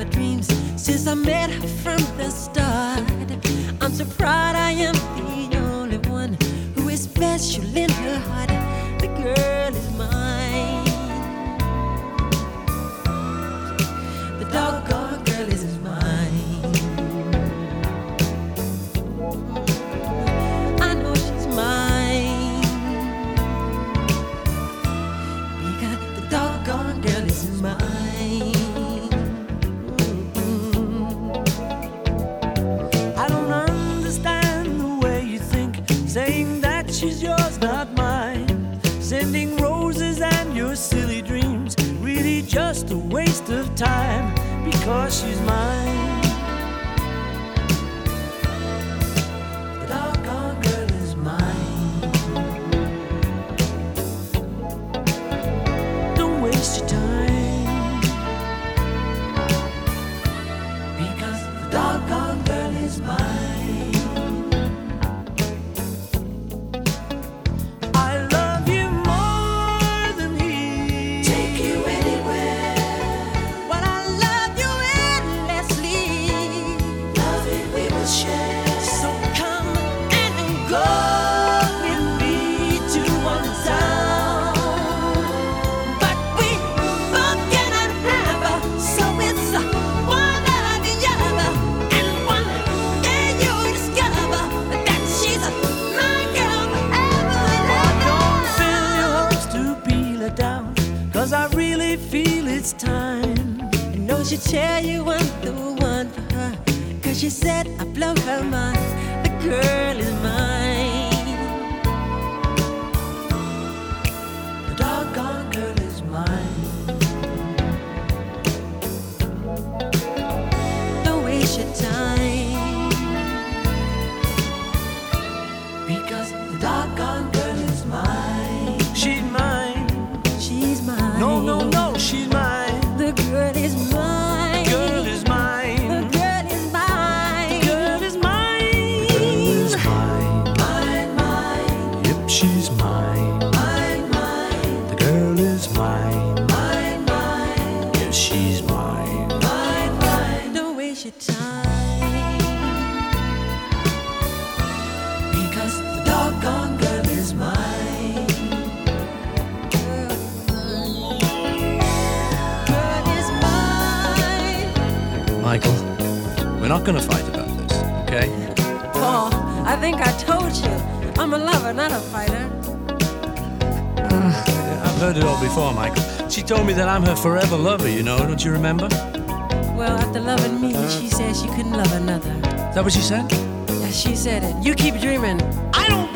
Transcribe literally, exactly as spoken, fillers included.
dreams since I met her from the start. I'm so proud I am the only one who is special in her heart. The girl is mine. The doggone girl is mine. I know she's mine because the doggone girl is mine. I don't understand the way you think, saying that she's yours, not mine. Sending roses and your silly dreams, really just a waste of time, because she's mine. The doggone girl is mine. Don't waste your time, because the doggone girl is mine. I love you more than he. Take you anywhere. But I love you endlessly. Love it we will share. So come and go with me to one town. But we both cannot have her, so it's uh, one or the other. And one day you'll discover that she's uh, my girl forever and Don't ever. fill your hopes to be let down, 'cause I really feel it's time. I know she'll tell you I'm the one for her, 'cause she said I blow her mind. The girl is mine. The doggone girl is mine. Don't waste your time, Because the doggone girl is mine. She's mine. she's mine. No, no, no, she's mine. The girl is mine. Girl is The mine. girl is mine. Girl is mine. Girl is mine. Mine, mine, Yep, she's mine. mine, mine, The girl is mine. mine, mine, Yes, she's mine. mine, mine. Don't waste your time, Because the doggone girl is mine. girl is mine. Michael, we're not gonna fight about this, okay? Paul, I think I told you, I'm a lover, not a fighter. I've heard it all before, Michael. She told me that I'm her forever lover, you know, don't you remember? Well, after loving me, she said she couldn't love another. Is that what she said? Yeah, she said it. You keep dreaming. I don't